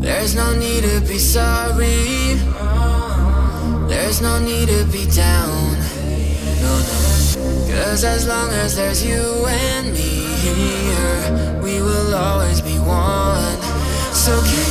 There's no need to be sorry. There's no need to be down. No, no. 'Cause as long as there's you and me here, we will always be one. So